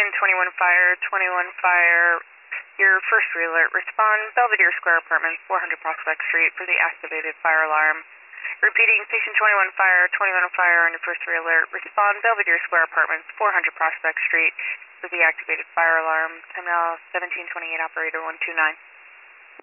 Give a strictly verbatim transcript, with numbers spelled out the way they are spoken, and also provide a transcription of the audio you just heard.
Station twenty-one Fire, twenty-one Fire, your first alert. Respond Belvedere Square Apartments, four hundred Prospect Street for the activated fire alarm. Repeating, Station twenty-one Fire, twenty-one Fire on your first alert. Respond Belvedere Square Apartments, four hundred Prospect Street for the activated fire alarm. Time now seventeen twenty-eight, operator one two nine.